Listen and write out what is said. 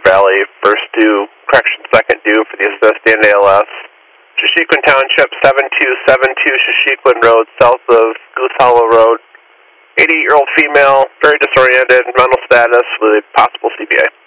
Valley, first due, correction, second due for the assist and ALS. Shashequin Township, 7272 Shashequin Road, south of Goose Hollow Road. 88-year-old female, very disoriented, mental status with a possible CBA.